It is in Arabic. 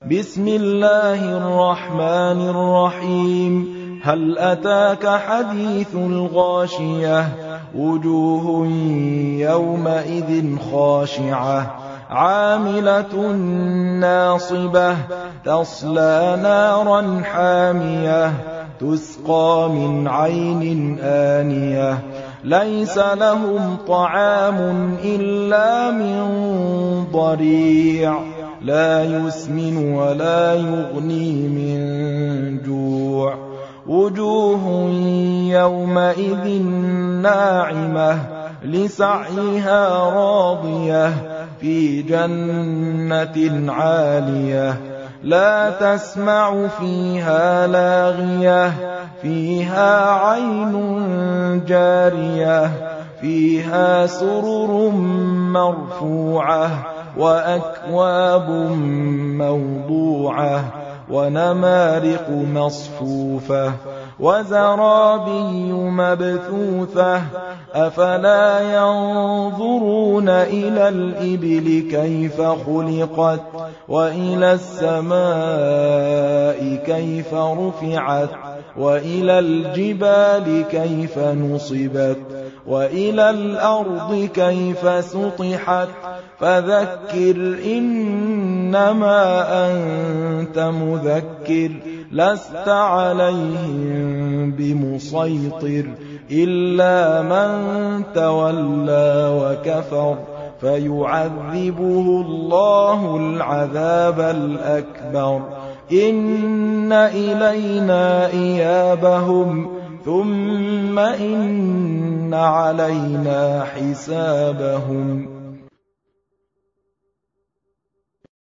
بسم الله الرحمن الرحيم. هل أتاك حديث الغاشية؟ وجوه يومئذ خاشعة عاملة ناصبة تصلى نارا حامية تسقى من عين آنية ليس لهم طعام إلا من ضريع لا يسمن ولا يغني من جوع. وجوه يومئذ ناعمة لسعيها راضية في جنة عالية لا تسمع فيها لاغية فيها عين جارية فيها سرر مرفوعة وأكواب موضوعة ونمارق مصفوفة وزرابي مبثوثة أفلا ينظرون إلى الإبل كيف خلقت وإلى السماء كيف رفعت وإلى الجبال كيف نصبت وإلى الأرض كيف سطحت فذكر إنما أنت مذكر لست عليهم بمسيطر إلا من تولى وكفر فيعذبه الله العذاب الأكبر. إن إلينا إيابهم ثم إن علينا حسابهم.